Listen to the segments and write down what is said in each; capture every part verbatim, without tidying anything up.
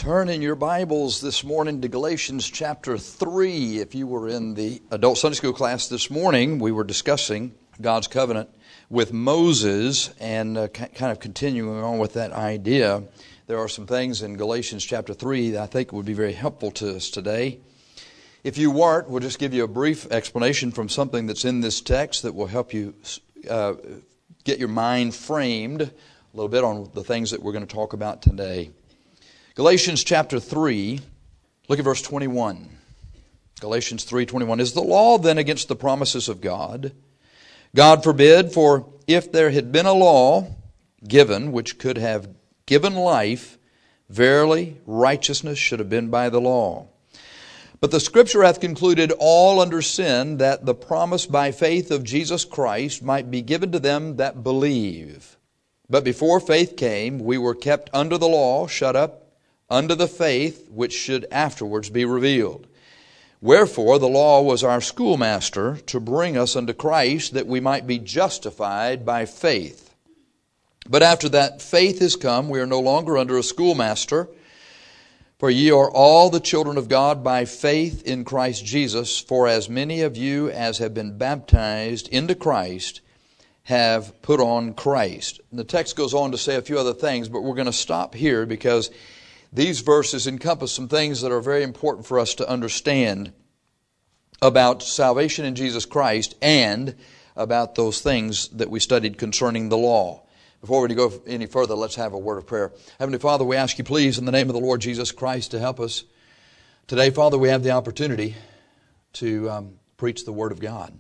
Turn in your Bibles this morning to Galatians chapter three. If you were in the adult Sunday school class this morning, we were discussing God's covenant with Moses and uh, kind of continuing on with that idea. There are some things in Galatians chapter three that I think would be very helpful to us today. If you weren't, we'll just give you a brief explanation from something that's in this text that will help you uh, get your mind framed a little bit on the things that we're going to talk about today. Galatians chapter three, look at verse twenty-one. Galatians three twenty-one. Is the law then against the promises of God? God forbid, for if there had been a law given which could have given life, verily righteousness should have been by the law. But the Scripture hath concluded all under sin, that the promise by faith of Jesus Christ might be given to them that believe. But before faith came, we were kept under the law, shut up under the faith which should afterwards be revealed. Wherefore the law was our schoolmaster to bring us unto Christ, that we might be justified by faith. But after that faith is come, we are no longer under a schoolmaster. For ye are all the children of God by faith in Christ Jesus. For as many of you as have been baptized into Christ have put on Christ. And the text goes on to say a few other things, but we're going to stop here because these verses encompass some things that are very important for us to understand about salvation in Jesus Christ and about those things that we studied concerning the law. Before we go any further, let's have a word of prayer. Heavenly Father, we ask you please in the name of the Lord Jesus Christ to help us. Today, Father, we have the opportunity to um, preach the Word of God.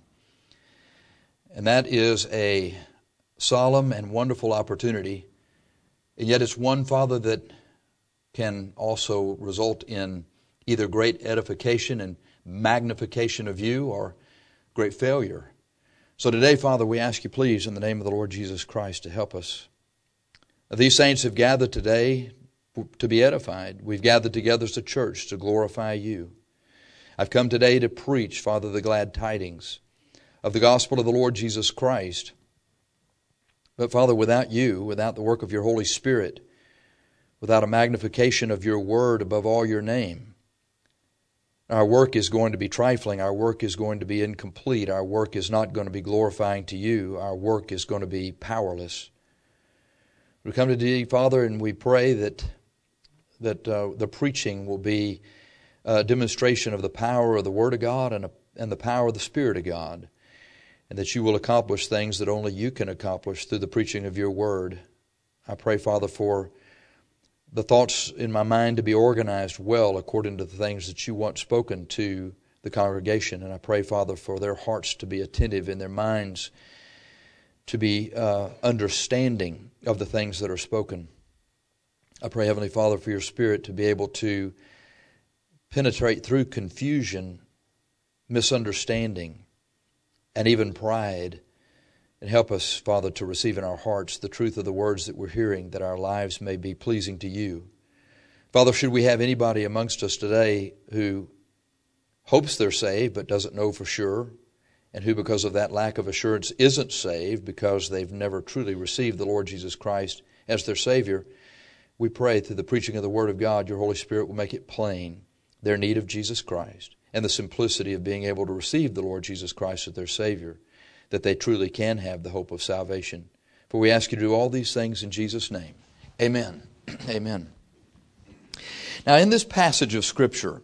And that is a solemn and wonderful opportunity. And yet it's one, Father, that can also result in either great edification and magnification of you or great failure. So today, Father, we ask you please in the name of the Lord Jesus Christ to help us. These saints have gathered today to be edified. We've gathered together as a church to glorify you. I've come today to preach, Father, the glad tidings of the gospel of the Lord Jesus Christ. But Father, without you, without the work of your Holy Spirit, without a magnification of your word above all your name, our work is going to be trifling. Our work is going to be incomplete. Our work is not going to be glorifying to you. Our work is going to be powerless. We come to thee, Father, and we pray that that uh, the preaching will be a demonstration of the power of the Word of God and, a, and the power of the Spirit of God, and that you will accomplish things that only you can accomplish through the preaching of your Word. I pray, Father, for the thoughts in my mind to be organized well according to the things that you want spoken to the congregation. And I pray, Father, for their hearts to be attentive and their minds to be uh, understanding of the things that are spoken. I pray, Heavenly Father, for your Spirit to be able to penetrate through confusion, misunderstanding, and even pride. And help us, Father, to receive in our hearts the truth of the words that we're hearing, that our lives may be pleasing to you. Father, should we have anybody amongst us today who hopes they're saved but doesn't know for sure, and who because of that lack of assurance isn't saved because they've never truly received the Lord Jesus Christ as their Savior, we pray through the preaching of the Word of God, your Holy Spirit will make it plain, their need of Jesus Christ, and the simplicity of being able to receive the Lord Jesus Christ as their Savior, that they truly can have the hope of salvation. For we ask you to do all these things in Jesus' name. Amen. Amen. Now, in this passage of Scripture,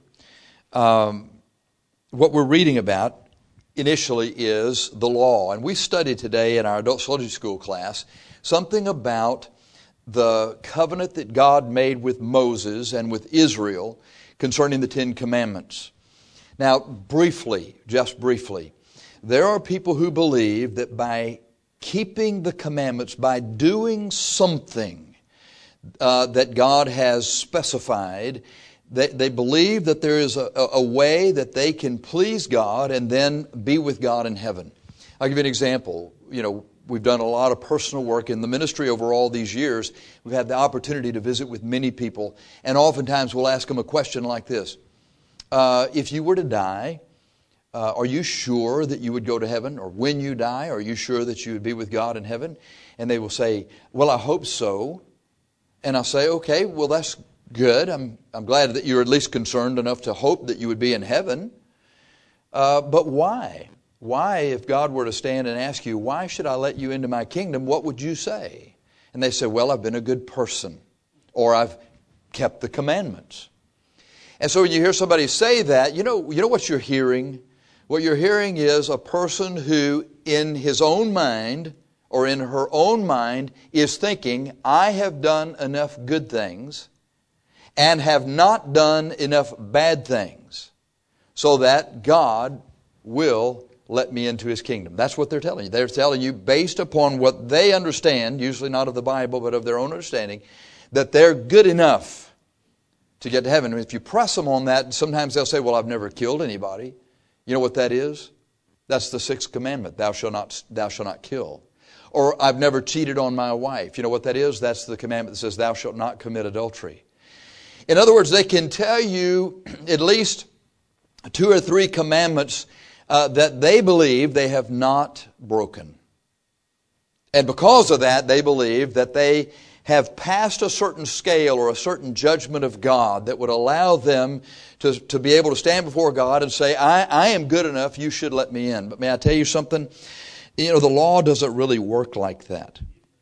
um, what we're reading about initially is the law. And we studied today in our adult Sunday school class something about the covenant that God made with Moses and with Israel concerning the Ten Commandments. Now, briefly, just briefly, there are people who believe that by keeping the commandments, by doing something uh, that God has specified, they, they believe that there is a, a way that they can please God and then be with God in heaven. I'll give you an example. You know, we've done a lot of personal work in the ministry over all these years. We've had the opportunity to visit with many people, and oftentimes we'll ask them a question like this. Uh, if you were to die, Uh, are you sure that you would go to heaven? Or when you die, are you sure that you would be with God in heaven? And they will say, well, I hope so. And I'll say, okay, well, that's good. I'm, I'm glad that you're at least concerned enough to hope that you would be in heaven. Uh, but why? Why, if God were to stand and ask you, why should I let you into my kingdom, what would you say? And they say, well, I've been a good person, or I've kept the commandments. And so when you hear somebody say that, you know, you know what you're hearing? What you're hearing is a person who, in his own mind, or in her own mind, is thinking, I have done enough good things and have not done enough bad things so that God will let me into His kingdom. That's what they're telling you. They're telling you, based upon what they understand, usually not of the Bible, but of their own understanding, that they're good enough to get to heaven. And if you press them on that, sometimes they'll say, well, I've never killed anybody. You know what that is? That's the sixth commandment. Thou shalt not, thou shalt not kill. Or I've never cheated on my wife. You know what that is? That's the commandment that says, thou shalt not commit adultery. In other words, they can tell you at least two or three commandments uh, that they believe they have not broken. And because of that, they believe that they have passed a certain scale or a certain judgment of God that would allow them to, to be able to stand before God and say, I, I am good enough, you should let me in. But may I tell you something? You know, the law doesn't really work like that.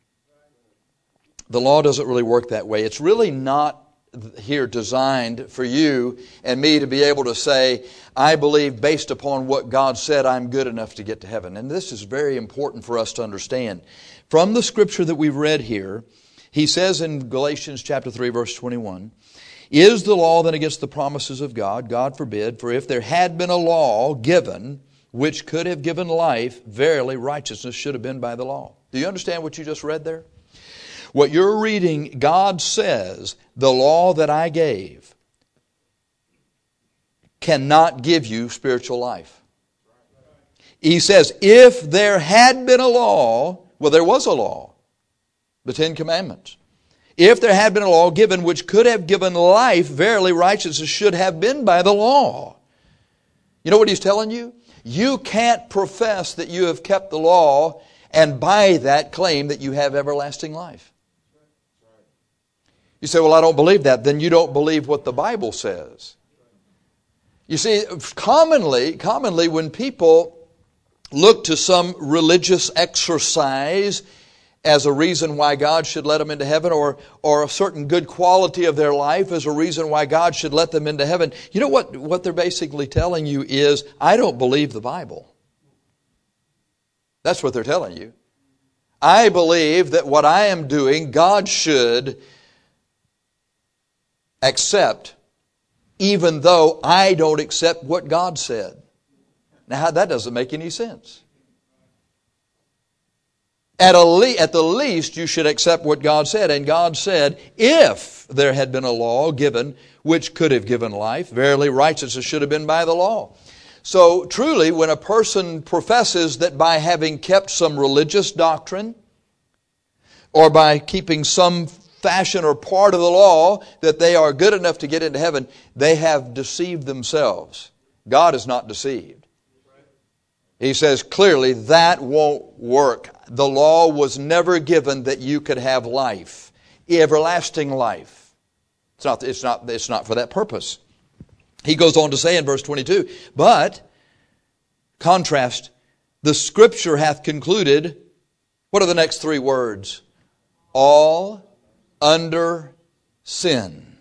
The law doesn't really work that way. It's really not here designed for you and me to be able to say, I believe based upon what God said, I'm good enough to get to heaven. And this is very important for us to understand. From the scripture that we've read here, he says in Galatians chapter three, verse twenty-one, is the law then against the promises of God? God forbid. For if there had been a law given which could have given life, verily righteousness should have been by the law. Do you understand what you just read there? What you're reading, God says, the law that I gave cannot give you spiritual life. He says, if there had been a law, well, there was a law, the Ten Commandments. If there had been a law given which could have given life, verily righteousness should have been by the law. You know what he's telling you? You can't profess that you have kept the law and by that claim that you have everlasting life. You say, well, I don't believe that. Then you don't believe what the Bible says. You see, commonly, commonly when people look to some religious exercise as a reason why God should let them into heaven, or, or a certain good quality of their life as a reason why God should let them into heaven, you know what, what they're basically telling you is, I don't believe the Bible. That's what they're telling you. I believe that what I am doing, God should accept, even though I don't accept what God said. Now, that doesn't make any sense. At, a le- at the least, you should accept what God said. And God said, if there had been a law given which could have given life, verily righteousness should have been by the law. So truly, when a person professes that by having kept some religious doctrine, or by keeping some fashion or part of the law, that they are good enough to get into heaven, they have deceived themselves. God is not deceived. He says clearly that won't work. The law was never given that you could have life, everlasting life. It's not, it's not, it's not for that purpose. He goes on to say in verse twenty-two, but, contrast, the Scripture hath concluded, what are the next three words? All under sin.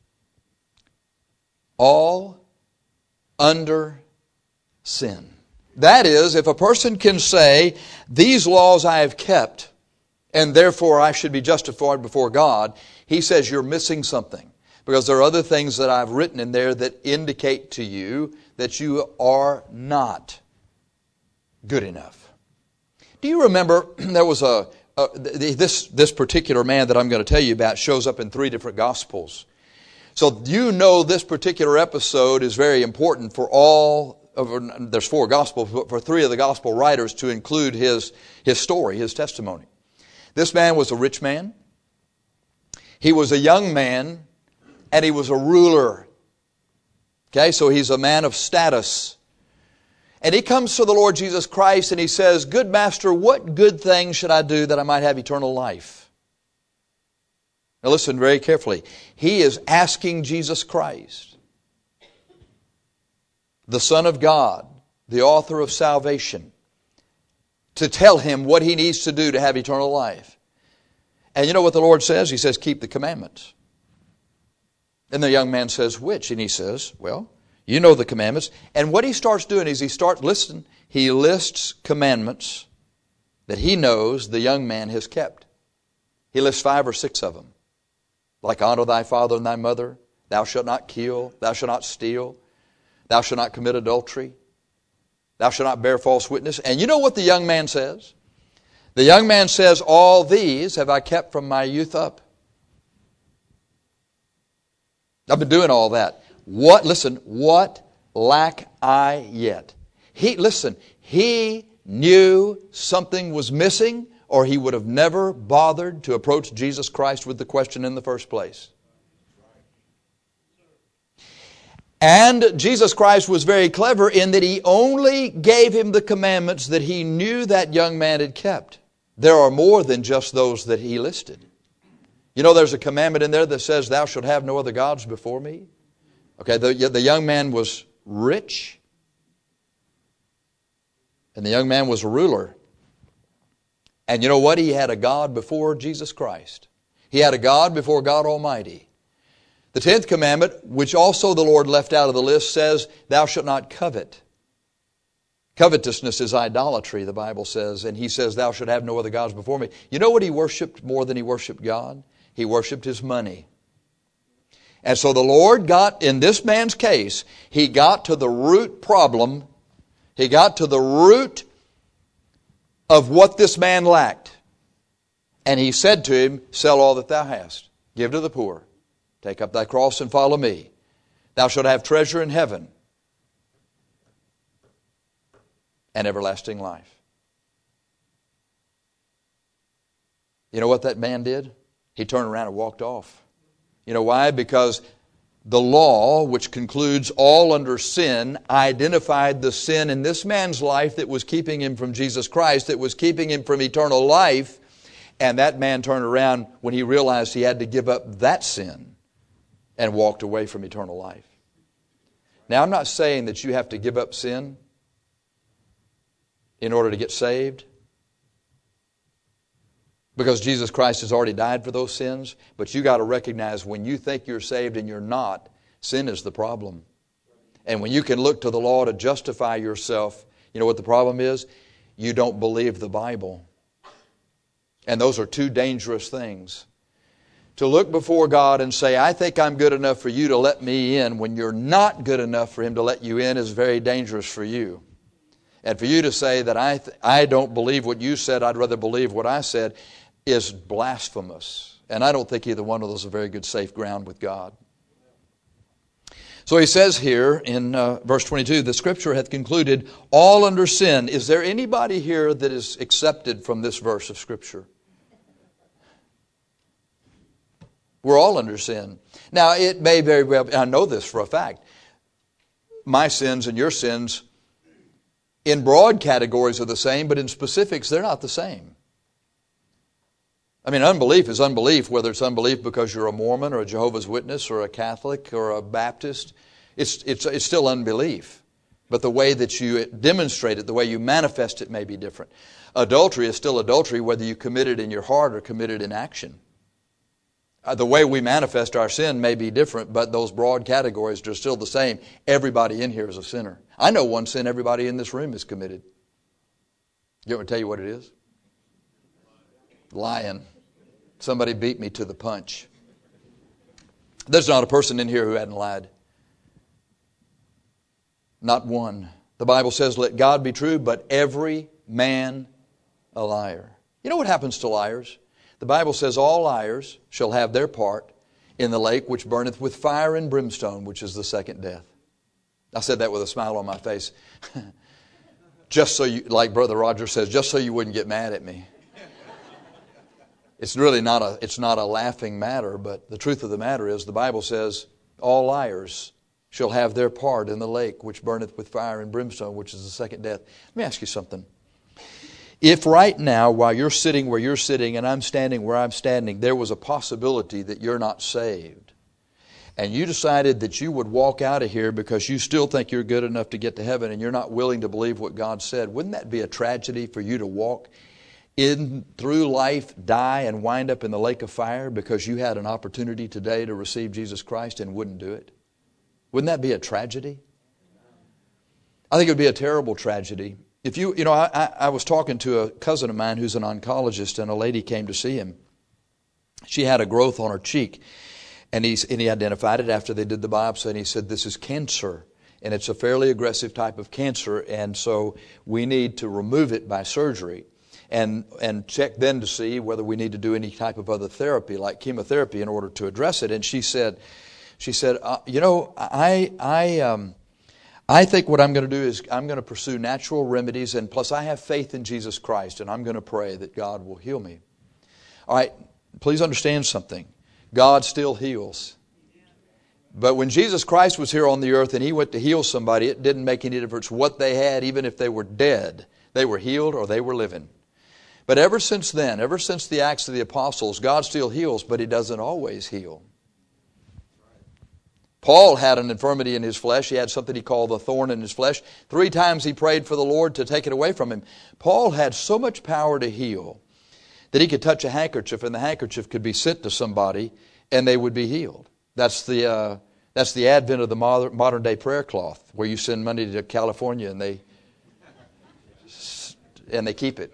All under sin. That is, if a person can say, these laws I have kept, and therefore I should be justified before God, he says you're missing something. Because there are other things that I've written in there that indicate to you that you are not good enough. Do you remember there was a, a this this particular man that I'm going to tell you about shows up in three different Gospels. So you know this particular episode is very important for all of, there's four Gospels, but for three of the Gospel writers to include his, his story, his testimony. This man was a rich man. He was a young man. And he was a ruler. Okay, so he's a man of status. And he comes to the Lord Jesus Christ and he says, good master, what good thing should I do that I might have eternal life? Now listen very carefully. He is asking Jesus Christ, the Son of God, the author of salvation, to tell him what he needs to do to have eternal life. And you know what the Lord says? He says, keep the commandments. And the young man says, which? And he says, well, you know the commandments. And what he starts doing is he starts listening. He lists commandments that he knows the young man has kept. He lists five or six of them. Like honor thy father and thy mother. Thou shalt not kill. Thou shalt not steal. Thou shalt not commit adultery. Thou shalt not bear false witness. And you know what the young man says? The young man says, all these have I kept from my youth up. I've been doing all that. What, listen, what lack I yet? He, listen, he knew something was missing, or he would have never bothered to approach Jesus Christ with the question in the first place. And Jesus Christ was very clever in that He only gave him the commandments that He knew that young man had kept. There are more than just those that He listed. You know, there's a commandment in there that says, thou shalt have no other gods before me. Okay, the, the young man was rich. And the young man was a ruler. And you know what? He had a God before Jesus Christ. He had a God before God Almighty. The tenth commandment, which also the Lord left out of the list, says, thou shalt not covet. Covetousness is idolatry, the Bible says. And He says, thou shalt have no other gods before me. You know what he worshiped more than he worshiped God? He worshiped his money. And so the Lord got, in this man's case, He got to the root problem. He got to the root of what this man lacked. And He said to him, sell all that thou hast. Give to the poor. Take up thy cross and follow me. Thou shalt have treasure in heaven and everlasting life. You know what that man did? He turned around and walked off. You know why? Because the law, which concludes all under sin, identified the sin in this man's life that was keeping him from Jesus Christ, that was keeping him from eternal life. And that man turned around when he realized he had to give up that sin and walked away from eternal life. Now, I'm not saying that you have to give up sin in order to get saved, because Jesus Christ has already died for those sins. But you got to recognize when you think you're saved and you're not, sin is the problem. And when you can look to the law to justify yourself, you know what the problem is? You don't believe the Bible. And those are two dangerous things. To look before God and say, I think I'm good enough for you to let me in, when you're not good enough for Him to let you in, is very dangerous for you. And for you to say that I th- I don't believe what you said, I'd rather believe what I said, is blasphemous. And I don't think either one of those is a very good safe ground with God. So he says here in uh, verse twenty-two, the Scripture hath concluded all under sin. Is there anybody here that is accepted from this verse of Scripture? We're all under sin. Now, it may very well, I know this for a fact, my sins and your sins in broad categories are the same, but in specifics they're not the same. I mean, unbelief is unbelief, whether it's unbelief because you're a Mormon or a Jehovah's Witness or a Catholic or a Baptist. It's, it's, it's still unbelief. But the way that you demonstrate it, the way you manifest it may be different. Adultery is still adultery whether you commit it in your heart or commit it in action. Uh, the way we manifest our sin may be different, but those broad categories are still the same. Everybody in here is a sinner. I know one sin everybody in this room has committed. You want me to tell you what it is? Lying. Somebody beat me to the punch. There's not a person in here who hadn't lied. Not one. The Bible says, let God be true, but every man a liar. You know what happens to liars? The Bible says all liars shall have their part in the lake which burneth with fire and brimstone, which is the second death. I said that with a smile on my face. Just so you, like Brother Roger says, just so you wouldn't get mad at me. It's really not a, it's not a laughing matter, but the truth of the matter is the Bible says all liars shall have their part in the lake which burneth with fire and brimstone, which is the second death. Let me ask you something. If right now, while you're sitting where you're sitting and I'm standing where I'm standing, there was a possibility that you're not saved, and you decided that you would walk out of here because you still think you're good enough to get to heaven and you're not willing to believe what God said, wouldn't that be a tragedy for you to walk in through life, die, and wind up in the lake of fire because you had an opportunity today to receive Jesus Christ and wouldn't do it? Wouldn't that be a tragedy? I think it would be a terrible tragedy. If you, you know, I, I was talking to a cousin of mine who's an oncologist, and a lady came to see him. She had a growth on her cheek, and, he's, and he identified it after they did the biopsy, and he said, this is cancer, and it's a fairly aggressive type of cancer, and so we need to remove it by surgery. And and check then to see whether we need to do any type of other therapy, like chemotherapy, in order to address it. And she said, she said, uh, you know, I I um, I think what I'm going to do is I'm going to pursue natural remedies, and plus I have faith in Jesus Christ, and I'm going to pray that God will heal me. All right, please understand something. God still heals. But when Jesus Christ was here on the earth and He went to heal somebody, it didn't make any difference what they had, even if they were dead. They were healed or they were living. But ever since then, ever since the Acts of the Apostles, God still heals, but He doesn't always heal. Paul had an infirmity in his flesh. He had something he called the thorn in his flesh. Three times he prayed for the Lord to take it away from him. Paul had so much power to heal that he could touch a handkerchief, and the handkerchief could be sent to somebody, and they would be healed. That's the uh, that's the advent of the modern, modern day prayer cloth, where you send money to California and they and they keep it.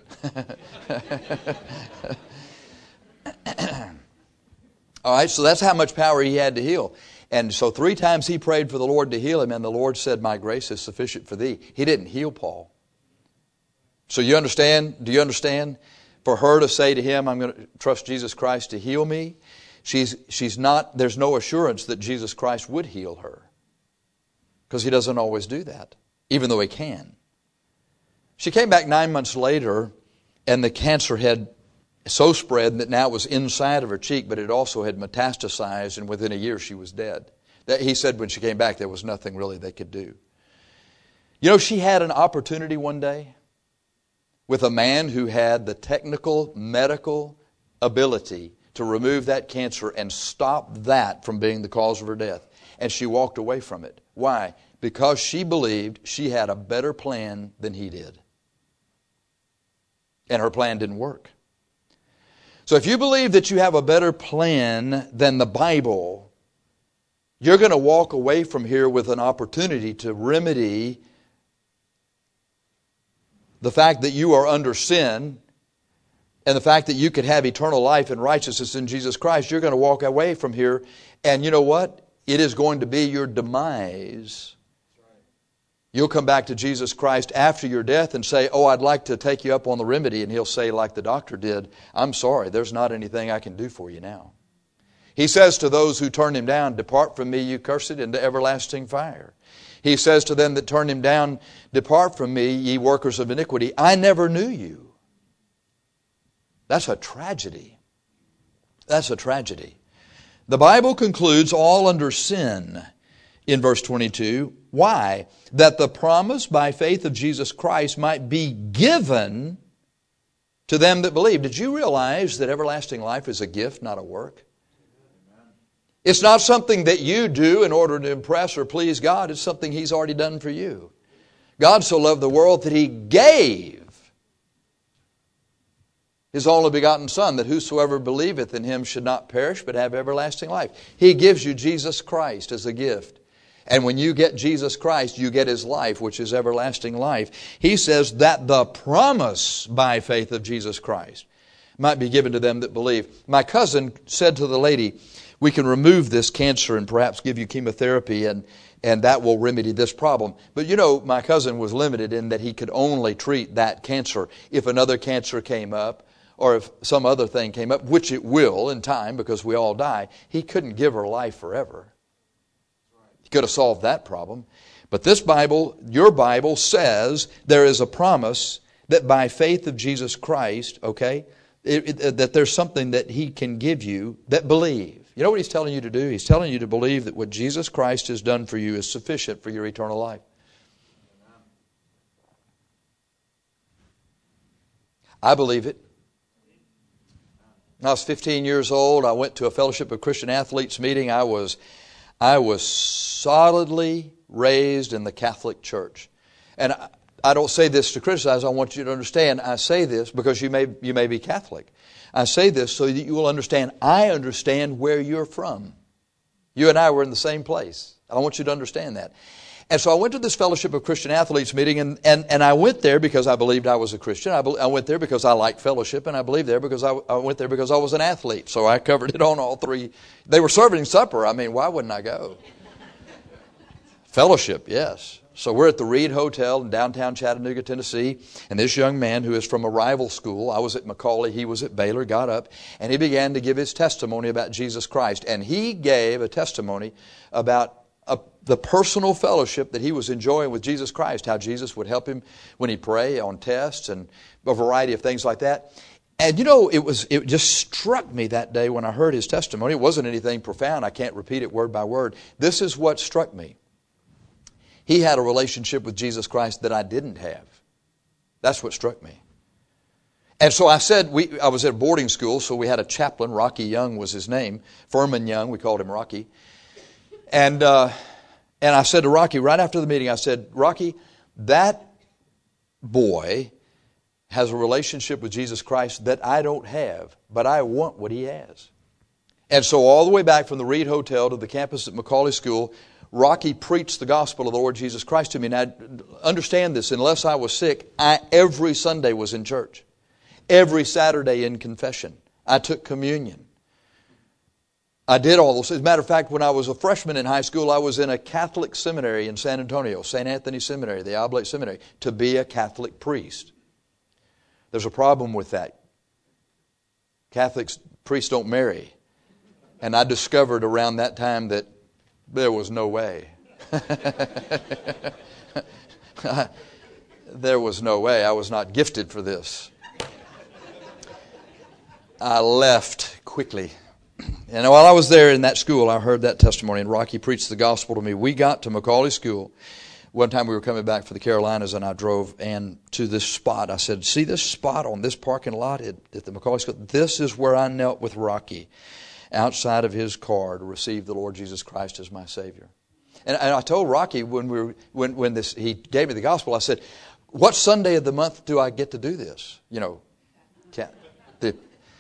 All right, so that's how much power he had to heal. And so three times he prayed for the Lord to heal him, and the Lord said, my grace is sufficient for thee. He didn't heal Paul. So you understand? Do you understand? For her to say to him, I'm going to trust Jesus Christ to heal me, she's she's not, there's no assurance that Jesus Christ would heal her. Because He doesn't always do that, even though He can. She came back nine months later, and the cancer had so spread that now it was inside of her cheek, but it also had metastasized, and within a year she was dead. That, he said when she came back there was nothing really they could do. You know, she had an opportunity one day with a man who had the technical, medical ability to remove that cancer and stop that from being the cause of her death. And she walked away from it. Why? Because she believed she had a better plan than he did. And her plan didn't work. So if you believe that you have a better plan than the Bible, you're going to walk away from here with an opportunity to remedy the fact that you are under sin and the fact that you could have eternal life and righteousness in Jesus Christ. You're going to walk away from here, and you know what? It is going to be your demise. You'll come back to Jesus Christ after your death and say, oh, I'd like to take you up on the remedy. And He'll say, like the doctor did, I'm sorry, there's not anything I can do for you now. He says to those who turn Him down, depart from me, you cursed, into everlasting fire. He says to them that turn Him down, depart from me, ye workers of iniquity. I never knew you. That's a tragedy. That's a tragedy. The Bible concludes all under sin in verse twenty-two. Why? That the promise by faith of Jesus Christ might be given to them that believe. Did you realize that everlasting life is a gift, not a work? It's not something that you do in order to impress or please God. It's something He's already done for you. God so loved the world that He gave His only begotten Son, that whosoever believeth in Him should not perish but have everlasting life. He gives you Jesus Christ as a gift. And when you get Jesus Christ, you get His life, which is everlasting life. He says that the promise by faith of Jesus Christ might be given to them that believe. My cousin said to the lady, we can remove this cancer and perhaps give you chemotherapy, and, and that will remedy this problem. But you know, my cousin was limited in that he could only treat that cancer. If another cancer came up, or if some other thing came up, which it will in time because we all die, he couldn't give her life forever. He could have solved that problem. But this Bible, your Bible, says there is a promise that by faith of Jesus Christ, okay, it, it, that there's something that He can give you that believe. You know what He's telling you to do? He's telling you to believe that what Jesus Christ has done for you is sufficient for your eternal life. I believe it. When I was fifteen years old, I went to a Fellowship of Christian Athletes meeting. I was, I was solidly raised in the Catholic Church. And I, I don't say this to criticize. I want you to understand. I say this because you may, you may be Catholic. I say this so that you will understand. I understand where you're from. You and I were in the same place. I want you to understand that. And so I went to this Fellowship of Christian Athletes meeting, and, and, and I went there because I believed I was a Christian. I, be, I went there because I liked fellowship, and I believed there because I, I went there because I was an athlete. So I covered it on all three. They were serving supper. I mean, why wouldn't I go? Fellowship, yes. So we're at the Reed Hotel in downtown Chattanooga, Tennessee, and this young man who is from a rival school, I was at Macaulay, he was at Baylor, got up, and he began to give his testimony about Jesus Christ. And he gave a testimony about A, the personal fellowship that he was enjoying with Jesus Christ, how Jesus would help him when he pray on tests and a variety of things like that. And you know, it was it just struck me that day when I heard his testimony. It wasn't anything profound. I can't repeat it word by word. This is what struck me. He had a relationship with Jesus Christ that I didn't have. That's what struck me. And so I said, we, I was at boarding school, so we had a chaplain. Rocky Young was his name. Furman Young, we called him Rocky. And uh, and I said to Rocky, right after the meeting, I said, Rocky, that boy has a relationship with Jesus Christ that I don't have, but I want what he has. And so all the way back from the Reed Hotel to the campus at Macaulay School, Rocky preached the gospel of the Lord Jesus Christ to me. Now, understand this, unless I was sick, I every Sunday was in church. Every Saturday in confession. I took communion. I did all those. As a matter of fact, when I was a freshman in high school, I was in a Catholic seminary in San Antonio, Saint Anthony Seminary, the Oblate Seminary, to be a Catholic priest. There's a problem with that. Catholics, priests don't marry. And I discovered around that time that there was no way. There was no way. I was not gifted for this. I left quickly. And while I was there in that school, I heard that testimony, and Rocky preached the gospel to me. We got to Macaulay School. One time we were coming back for the Carolinas, and I drove and to this spot. I said, see this spot on this parking lot at, at the Macaulay School? This is where I knelt with Rocky outside of his car to receive the Lord Jesus Christ as my Savior. And, and I told Rocky when we were, when, when this he gave me the gospel, I said, what Sunday of the month do I get to do this? You know, can't, the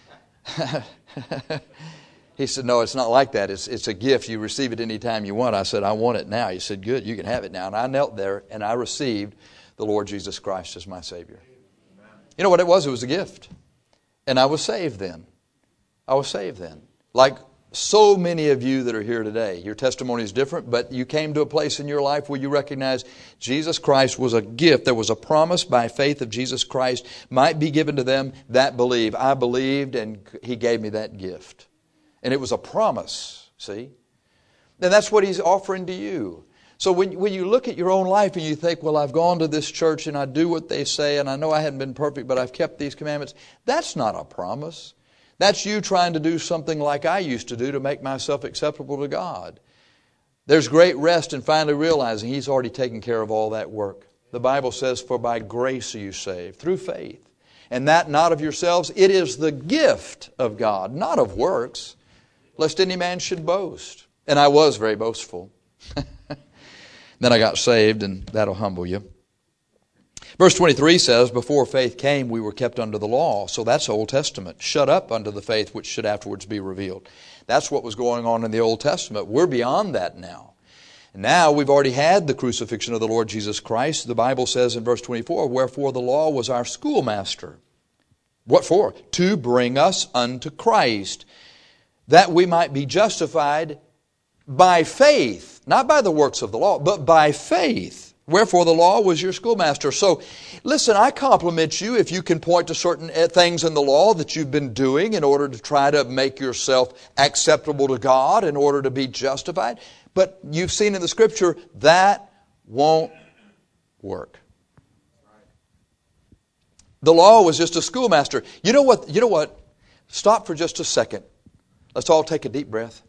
He said, no, it's not like that. It's it's a gift. You receive it any time you want. I said, I want it now. He said, good, you can have it now. And I knelt there and I received the Lord Jesus Christ as my Savior. You know what it was? It was a gift. And I was saved then. I was saved then. Like so many of you that are here today, your testimony is different, but you came to a place in your life where you recognize Jesus Christ was a gift. There was a promise by faith of Jesus Christ might be given to them that believe. I believed and He gave me that gift. And it was a promise, see? And that's what He's offering to you. So when, when you look at your own life and you think, well, I've gone to this church and I do what they say and I know I hadn't been perfect, but I've kept these commandments. That's not a promise. That's you trying to do something like I used to do to make myself acceptable to God. There's great rest in finally realizing He's already taken care of all that work. The Bible says, for by grace are you saved, through faith. And that not of yourselves, it is the gift of God, not of works, lest any man should boast. And I was very boastful. Then I got saved, and that'll humble you. Verse twenty-three says, before faith came, we were kept under the law. So that's Old Testament. Shut up under the faith which should afterwards be revealed. That's what was going on in the Old Testament. We're beyond that now. Now we've already had the crucifixion of the Lord Jesus Christ. The Bible says in verse twenty-four, wherefore the law was our schoolmaster. What for? To bring us unto Christ, that we might be justified by faith, not by the works of the law, but by faith. Wherefore the law was your schoolmaster. So, listen, I compliment you if you can point to certain things in the law that you've been doing in order to try to make yourself acceptable to God, in order to be justified. But you've seen in the Scripture, that won't work. The law was just a schoolmaster. You know what? You know what? Stop for just a second. Let's all take a deep breath.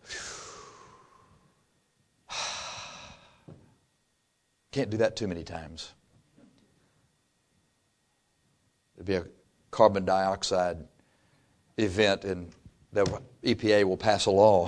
Can't do that too many times. It'd be a carbon dioxide event and the E P A will pass a law.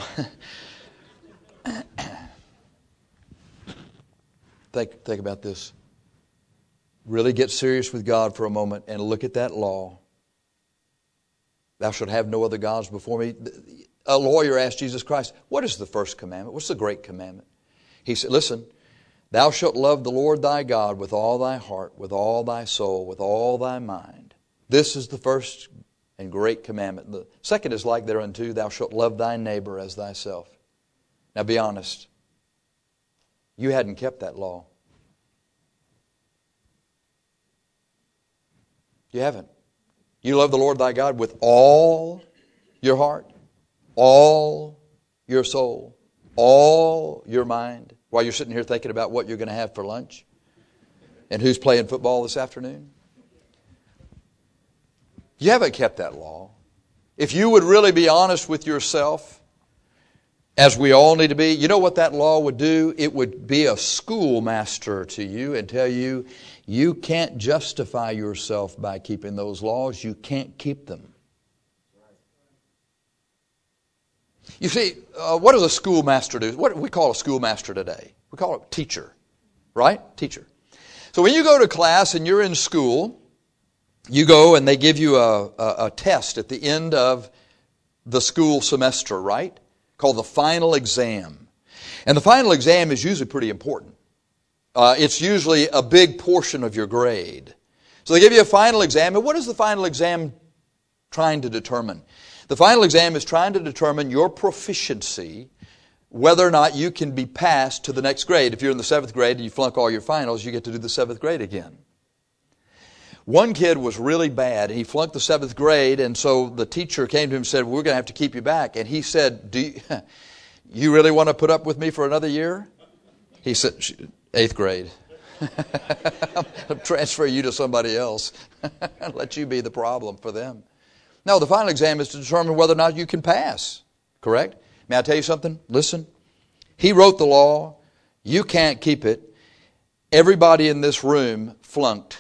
think, think about this. Really get serious with God for a moment and look at that law. Thou shalt have no other gods before me. A lawyer asked Jesus Christ, what is the first commandment? What's the great commandment? He said, listen, thou shalt love the Lord thy God with all thy heart, with all thy soul, with all thy mind. This is the first and great commandment. The second is like thereunto, thou shalt love thy neighbor as thyself. Now be honest. You hadn't kept that law. You haven't. You love the Lord thy God with all your heart, all your soul, all your mind, while you're sitting here thinking about what you're going to have for lunch and who's playing football this afternoon. You haven't kept that law. If you would really be honest with yourself, as we all need to be, you know what that law would do? It would be a schoolmaster to you and tell you, you can't justify yourself by keeping those laws. You can't keep them. You see, uh, what does a schoolmaster do? What do we call a schoolmaster today? We call it teacher, right? Teacher. So when you go to class and you're in school, you go and they give you a, a, a test at the end of the school semester, right? Called the final exam. And the final exam is usually pretty important. Uh, it's usually a big portion of your grade. So they give you a final exam. And what is the final exam trying to determine? The final exam is trying to determine your proficiency, whether or not you can be passed to the next grade. If you're in the seventh grade and you flunk all your finals, you get to do the seventh grade again. One kid was really bad. He flunked the seventh grade, and so the teacher came to him and said, we're going to have to keep you back. And he said, do you, you really want to put up with me for another year? He said, eighth grade. I'll transfer you to somebody else. Let you be the problem for them. No, the final exam is to determine whether or not you can pass. Correct? May I tell you something? Listen. He wrote the law. You can't keep it. Everybody in this room flunked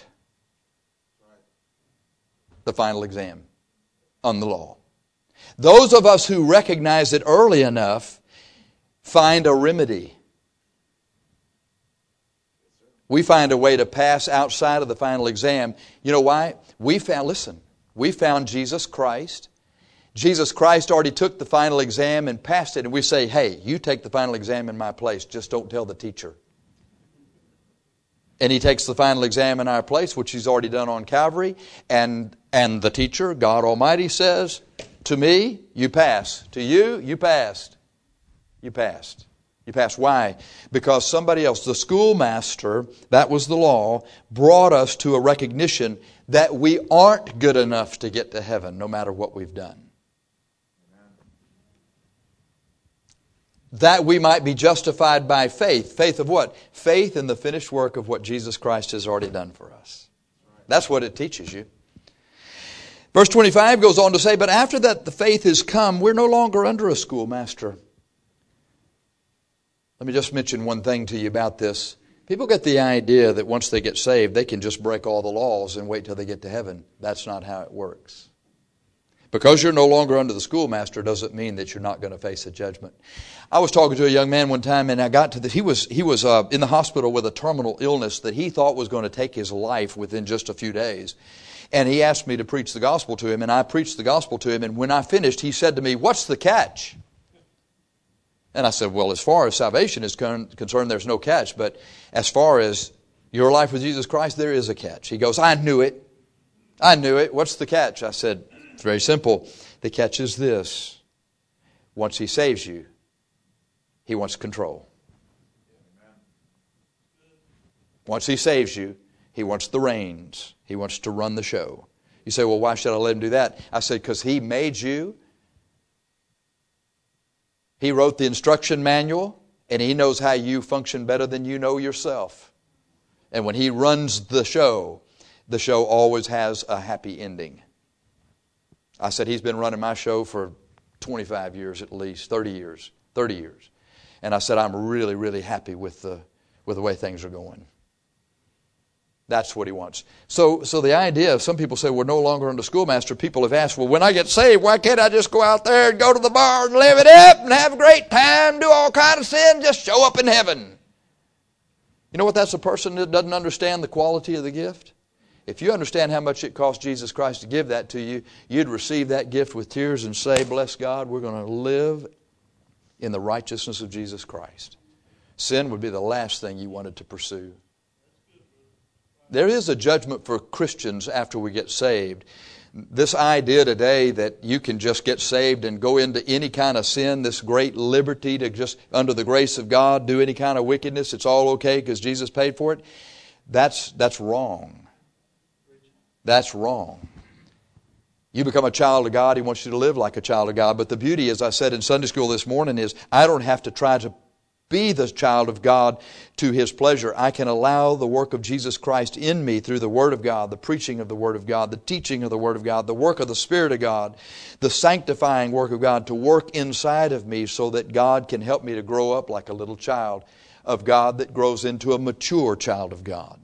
the final exam on the law. Those of us who recognize it early enough find a remedy. We find a way to pass outside of the final exam. You know why? We found, listen, we found Jesus Christ. Jesus Christ already took the final exam and passed it. And we say, hey, you take the final exam in my place. Just don't tell the teacher. And He takes the final exam in our place, which He's already done on Calvary. And, and the teacher, God Almighty, says, to me, you pass. To you, you passed. You passed. You passed. Why? Because somebody else, the schoolmaster, that was the law, brought us to a recognition that we aren't good enough to get to heaven, no matter what we've done. That we might be justified by faith. Faith of what? Faith in the finished work of what Jesus Christ has already done for us. That's what it teaches you. Verse twenty-five goes on to say, but after that the faith has come, we're no longer under a schoolmaster. Let me just mention one thing to you about this. People get the idea that once they get saved, they can just break all the laws and wait till they get to heaven. That's not how it works. Because you're no longer under the schoolmaster doesn't mean that you're not going to face a judgment. I was talking to a young man one time, and I got to this. He was he was uh, in the hospital with a terminal illness that he thought was going to take his life within just a few days. And he asked me to preach the gospel to him, and I preached the gospel to him. And when I finished, he said to me, "What's the catch?" And I said, "Well, as far as salvation is con- concerned, there's no catch. But as far as your life with Jesus Christ, there is a catch." He goes, "I knew it. I knew it. What's the catch?" I said, "It's very simple. The catch is this. Once He saves you, He wants control. Once He saves you, He wants the reins. He wants to run the show." You say, "Well, why should I let Him do that?" I said, because He made you. He wrote the instruction manual, and He knows how you function better than you know yourself. And when He runs the show, the show always has a happy ending. I said, He's been running my show for twenty-five years at least, thirty years, thirty years. And I said, I'm really, really happy with the, with the way things are going. That's what He wants. So so the idea of some people say we're no longer under schoolmaster. People have asked, well, when I get saved, why can't I just go out there and go to the bar and live it up and have a great time, do all kind of sin, just show up in heaven? You know what? That's a person that doesn't understand the quality of the gift. If you understand how much it cost Jesus Christ to give that to you, you'd receive that gift with tears and say, bless God, we're going to live in the righteousness of Jesus Christ. Sin would be the last thing you wanted to pursue. There is a judgment for Christians after we get saved. This idea today that you can just get saved and go into any kind of sin, this great liberty to just, under the grace of God, do any kind of wickedness, it's all okay because Jesus paid for it, that's, that's wrong. That's wrong. You become a child of God, He wants you to live like a child of God. But the beauty, as I said in Sunday school this morning, is I don't have to try to be the child of God to His pleasure. I can allow the work of Jesus Christ in me through the Word of God, the preaching of the Word of God, the teaching of the Word of God, the work of the Spirit of God, the sanctifying work of God to work inside of me so that God can help me to grow up like a little child of God that grows into a mature child of God.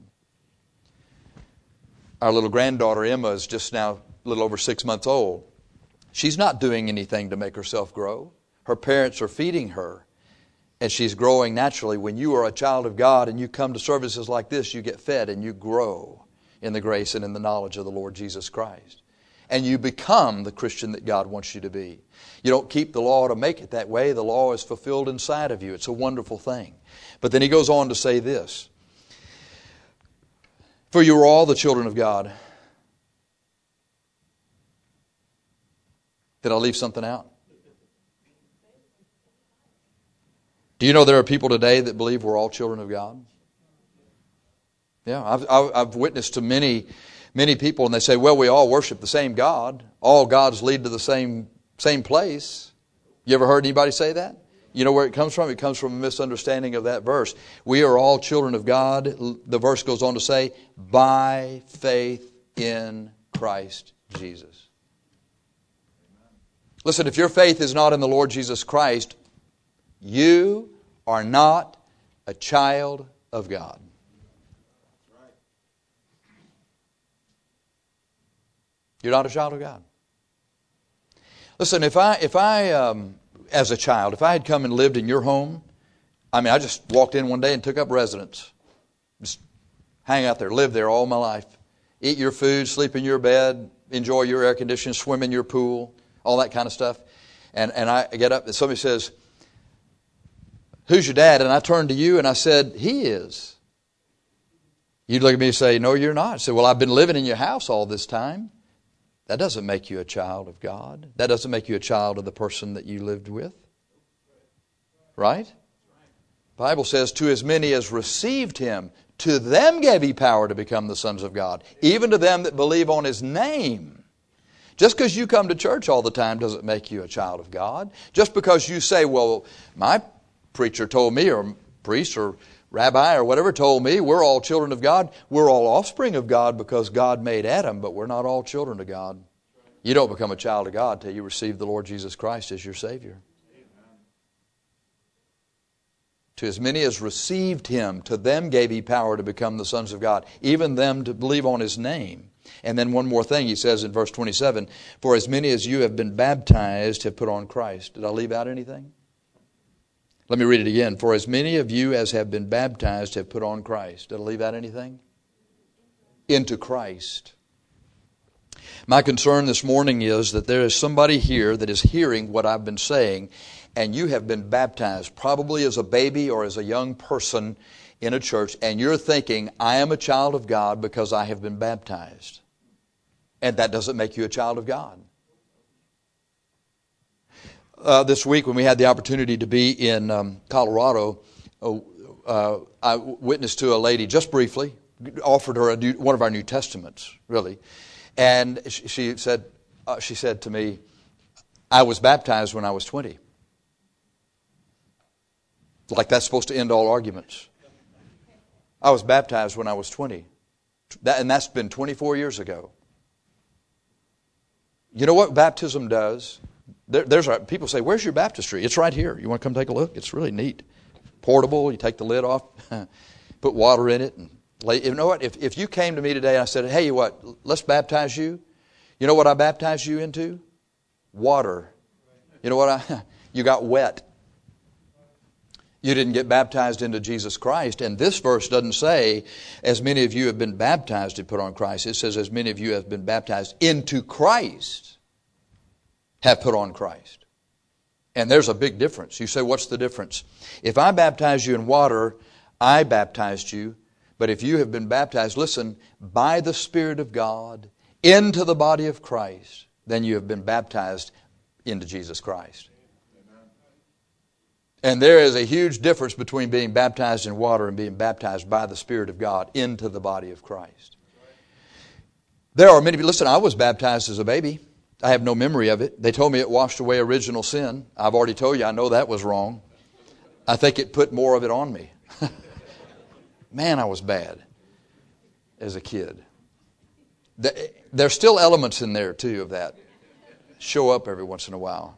Our little granddaughter Emma is just now a little over six months old. She's not doing anything to make herself grow. Her parents are feeding her. And she's growing naturally. When you are a child of God and you come to services like this, you get fed and you grow in the grace and in the knowledge of the Lord Jesus Christ. And you become the Christian that God wants you to be. You don't keep the law to make it that way. The law is fulfilled inside of you. It's a wonderful thing. But then he goes on to say this. For you are all the children of God. Did I leave something out? Do you know there are people today that believe we're all children of God? Yeah, I've, I've witnessed to many, many people, and they say, well, we all worship the same God. All gods lead to the same, same place. You ever heard anybody say that? You know where it comes from? It comes from a misunderstanding of that verse. We are all children of God. The verse goes on to say, by faith in Christ Jesus. Listen, if your faith is not in the Lord Jesus Christ, you are not a child of God. You're not a child of God. Listen, if I, if I, um, as a child, if I had come and lived in your home, I mean, I just walked in one day and took up residence. Just hang out there, live there all my life. Eat your food, sleep in your bed, enjoy your air conditioning, swim in your pool, all that kind of stuff. And, and I get up and somebody says, who's your dad? And I turned to you and I said, he is. You'd look at me and say, no, you're not. I said, well, I've been living in your house all this time. That doesn't make you a child of God. That doesn't make you a child of the person that you lived with. Right? The Bible says, to as many as received Him, to them gave He power to become the sons of God, even to them that believe on His name. Just because you come to church all the time doesn't make you a child of God. Just because you say, well, my preacher told me, or priest or rabbi or whatever told me, we're all children of God. We're all offspring of God because God made Adam, but we're not all children of God. You don't become a child of God till you receive the Lord Jesus Christ as your Savior. Amen. To as many as received Him, to them gave He power to become the sons of God, even them to believe on His name. And then one more thing he says in verse twenty-seven, for as many as you have been baptized have put on Christ. Did I leave out anything? Let me read it again. For as many of you as have been baptized have put on Christ. Did I leave out anything? Into Christ. My concern this morning is that there is somebody here that is hearing what I've been saying, and you have been baptized, probably as a baby or as a young person in a church, and you're thinking, I am a child of God because I have been baptized. And that doesn't make you a child of God. Uh, this week when we had the opportunity to be in um, Colorado, uh, uh, I witnessed to a lady just briefly, offered her a new, one of our New Testaments, really. And she, she said, uh, she said to me, I was baptized when I was twenty. Like that's supposed to end all arguments. I was baptized when I was twenty. That, and that's been twenty-four years ago. You know what baptism does? There, there's a, people say, where's your baptistry? It's right here. You want to come take a look? It's really neat. Portable. You take the lid off, put water in it, and You know what? If, if you came to me today and I said, hey, what? Let's baptize you. You know what I baptized you into? Water. You know what I... You got wet. You didn't get baptized into Jesus Christ. And this verse doesn't say, as many of you have been baptized to put on Christ. It says, as many of you have been baptized into Christ have put on Christ. And there's a big difference. You say, what's the difference? If I baptize you in water, I baptized you. But if you have been baptized, listen, by the Spirit of God into the body of Christ, then you have been baptized into Jesus Christ. And there is a huge difference between being baptized in water and being baptized by the Spirit of God into the body of Christ. There are many people, listen, I was baptized as a baby. I have no memory of it. They told me it washed away original sin. I've already told you I know that was wrong. I think it put more of it on me. Man, I was bad as a kid. There's still elements in there too of that. Show up every once in a while.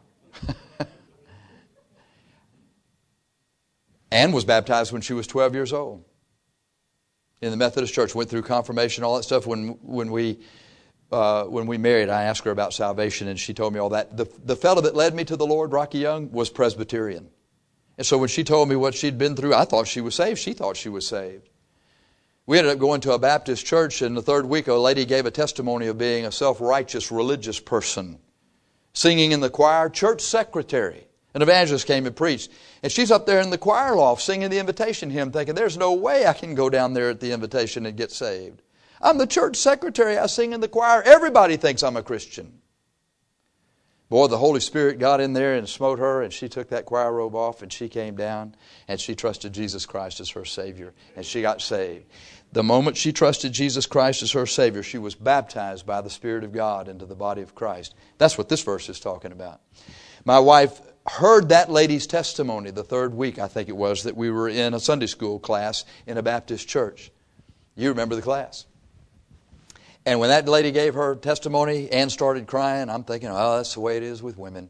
Anne was baptized when she was twelve years old. In the Methodist Church, went through confirmation, all that stuff. When when we uh, when we married, I asked her about salvation, and she told me all that. The the fellow that led me to the Lord, Rocky Young, was Presbyterian, and so when she told me what she'd been through, I thought she was saved. She thought she was saved. We ended up going to a Baptist church, and the third week, a lady gave a testimony of being a self-righteous religious person, singing in the choir, church secretary. An evangelist came and preached. And she's up there in the choir loft singing the invitation hymn, thinking, there's no way I can go down there at the invitation and get saved. I'm the church secretary. I sing in the choir. Everybody thinks I'm a Christian. Boy, the Holy Spirit got in there and smote her, and she took that choir robe off, and she came down, and she trusted Jesus Christ as her Savior, and she got saved. The moment she trusted Jesus Christ as her Savior, she was baptized by the Spirit of God into the body of Christ. That's what this verse is talking about. My wife heard that lady's testimony the third week, I think it was, that we were in a Sunday school class in a Baptist church. You remember the class. And when that lady gave her testimony, Ann started crying. I'm thinking, oh, that's the way it is with women.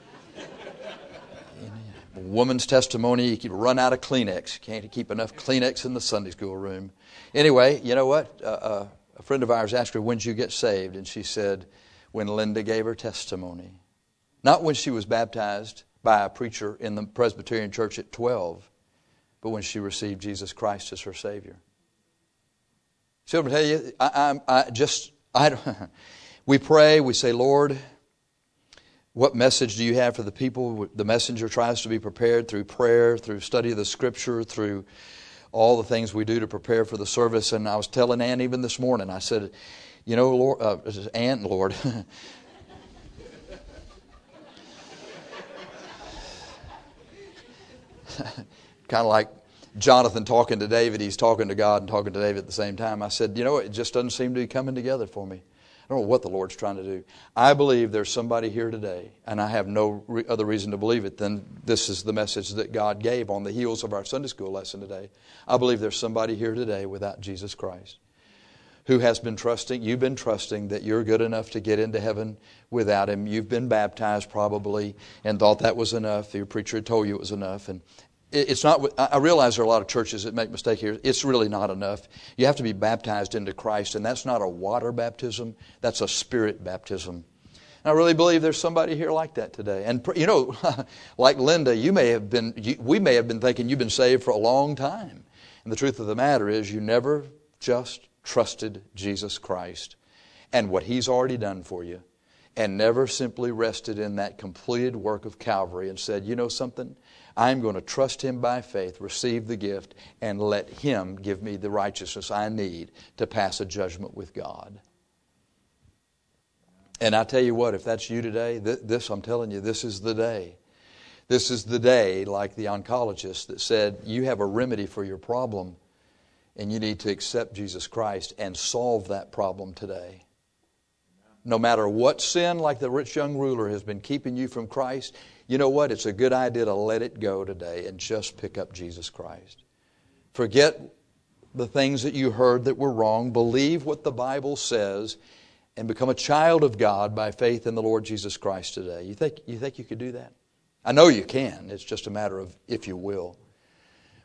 A woman's testimony, you can run out of Kleenex. You can't keep enough Kleenex in the Sunday school room. Anyway, you know what? Uh, uh, a friend of ours asked her, when did you get saved? And she said, when Linda gave her testimony. Not when she was baptized by a preacher in the Presbyterian church at twelve, but when she received Jesus Christ as her Savior. So I'm going to tell you, I, I, I just, I, we pray, we say, Lord, what message do you have for the people? The messenger tries to be prepared through prayer, through study of the Scripture, through all the things we do to prepare for the service. And I was telling Ann even this morning, I said, you know, Lord, uh, Ann, Lord, kind of like Jonathan talking to David. He's talking to God and talking to David at the same time. I said, you know, it just doesn't seem to be coming together for me. I don't know what the Lord's trying to do. I believe there's somebody here today, and I have no re- other reason to believe it than this is the message that God gave on the heels of our Sunday school lesson today. I believe there's somebody here today without Jesus Christ who has been trusting, you've been trusting that you're good enough to get into heaven without Him. You've been baptized probably and thought that was enough. Your preacher had told you it was enough. And it's not. I realize there are a lot of churches that make mistake here. It's really not enough. You have to be baptized into Christ, and that's not a water baptism. That's a spirit baptism. And I really believe there's somebody here like that today. And you know, like Linda, you may have been. You, we may have been thinking you've been saved for a long time. And the truth of the matter is, you never just trusted Jesus Christ and what He's already done for you, and never simply rested in that completed work of Calvary and said, you know something? I'm going to trust Him by faith, receive the gift, and let Him give me the righteousness I need to pass a judgment with God. And I tell you what, if that's you today, th- this, I'm telling you, this is the day. This is the day, like the oncologist that said, you have a remedy for your problem, and you need to accept Jesus Christ and solve that problem today. No matter what sin, like the rich young ruler, has been keeping you from Christ, you know what? It's a good idea to let it go today and just pick up Jesus Christ. Forget the things that you heard that were wrong. Believe what the Bible says and become a child of God by faith in the Lord Jesus Christ today. You think, you think you could do that? I know you can. It's just a matter of if you will.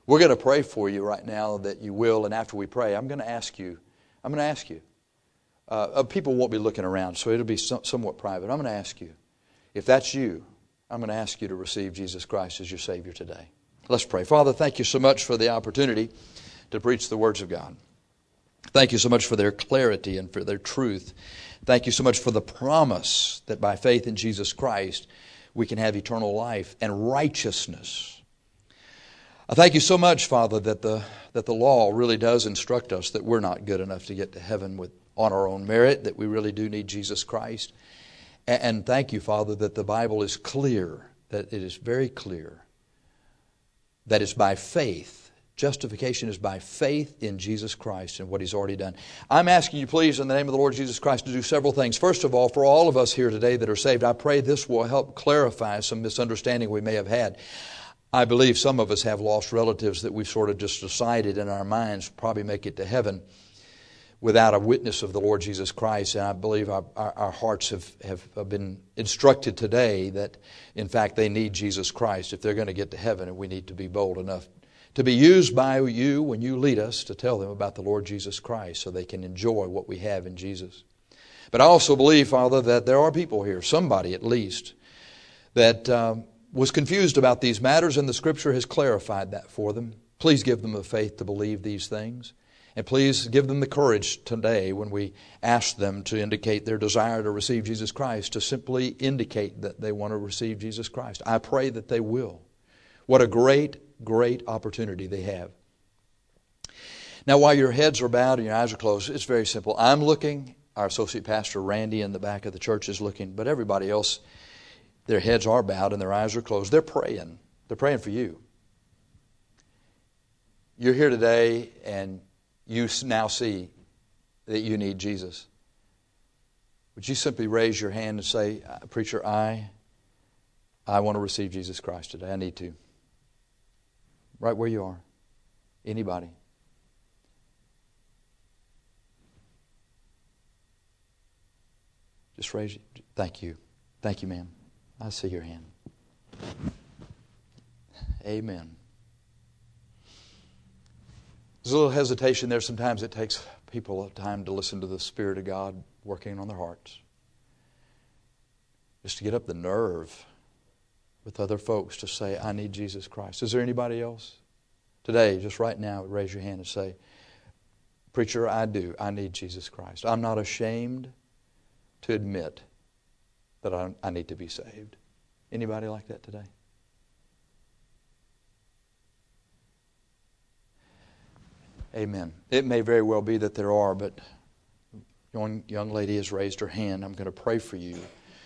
We're going to pray for you right now that you will, and after we pray, I'm going to ask you, I'm going to ask you. Uh, people won't be looking around, so it'll be some, somewhat private. I'm going to ask you, if that's you, I'm going to ask you to receive Jesus Christ as your Savior today. Let's pray. Father, thank you so much for the opportunity to preach the words of God. Thank you so much for their clarity and for their truth. Thank you so much for the promise that by faith in Jesus Christ, we can have eternal life and righteousness. I thank you so much, Father, that the that the law really does instruct us that we're not good enough to get to heaven with on our own merit, that we really do need Jesus Christ. And, and thank you, Father, that the Bible is clear, that it is very clear, that it's by faith. Justification is by faith in Jesus Christ and what He's already done. I'm asking you, please, in the name of the Lord Jesus Christ, to do several things. First of all, for all of us here today that are saved, I pray this will help clarify some misunderstanding we may have had. I believe some of us have lost relatives that we've sort of just decided in our minds probably make it to heaven without a witness of the Lord Jesus Christ. And I believe our, our, our hearts have, have been instructed today that, in fact, they need Jesus Christ if they're going to get to heaven, and we need to be bold enough to be used by you when you lead us to tell them about the Lord Jesus Christ so they can enjoy what we have in Jesus. But I also believe, Father, that there are people here, somebody at least, that um, was confused about these matters, and the Scripture has clarified that for them. Please give them the faith to believe these things. And please give them the courage today when we ask them to indicate their desire to receive Jesus Christ, to simply indicate that they want to receive Jesus Christ. I pray that they will. What a great, great opportunity they have. Now, while your heads are bowed and your eyes are closed, it's very simple. I'm looking. Our associate pastor, Randy, in the back of the church is looking. But everybody else, their heads are bowed and their eyes are closed. They're praying. They're praying for you. You're here today and you now see that you need Jesus. Would you simply raise your hand and say, Preacher, I, I want to receive Jesus Christ today. I need to. Right where you are. Anybody. Just raise it. Thank you. Thank you, ma'am. I see your hand. Amen. There's a little hesitation there. Sometimes it takes people time to listen to the Spirit of God working on their hearts. Just to get up the nerve with other folks to say, I need Jesus Christ. Is there anybody else? Today, just right now, raise your hand and say, Preacher, I do. I need Jesus Christ. I'm not ashamed to admit that I, I need to be saved. Anybody like that today? Amen. It may very well be that there are, but young young lady has raised her hand. I'm going to pray for you.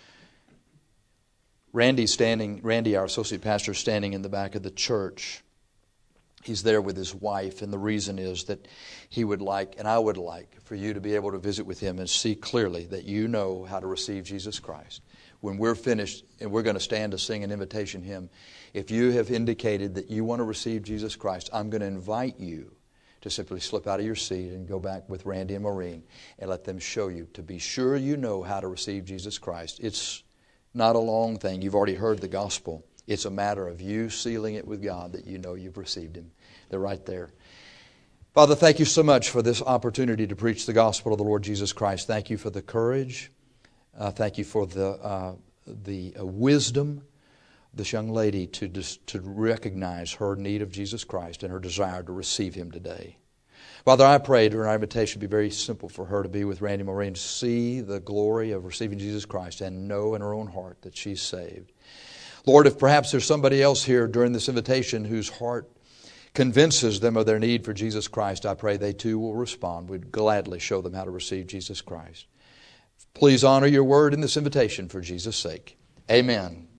Randy's standing, Randy, our associate pastor, is standing in the back of the church. He's there with his wife, and the reason is that he would like, and I would like, for you to be able to visit with him and see clearly that you know how to receive Jesus Christ. When we're finished, and we're going to stand to sing an invitation hymn, if you have indicated that you want to receive Jesus Christ, I'm going to invite you to simply slip out of your seat and go back with Randy and Maureen and let them show you to be sure you know how to receive Jesus Christ. It's not a long thing. You've already heard the gospel. It's a matter of you sealing it with God that you know you've received Him. They're right there. Father, thank you so much for this opportunity to preach the gospel of the Lord Jesus Christ. Thank you for the courage. Uh, thank you for the uh, the uh, wisdom of this young lady to dis- to recognize her need of Jesus Christ and her desire to receive Him today. Father, I pray during our invitation be very simple for her to be with Randy Maureen, to see the glory of receiving Jesus Christ and know in her own heart that she's saved. Lord, if perhaps there's somebody else here during this invitation whose heart convinces them of their need for Jesus Christ, I pray they too will respond. We'd gladly show them how to receive Jesus Christ. Please honor your word in this invitation for Jesus' sake. Amen.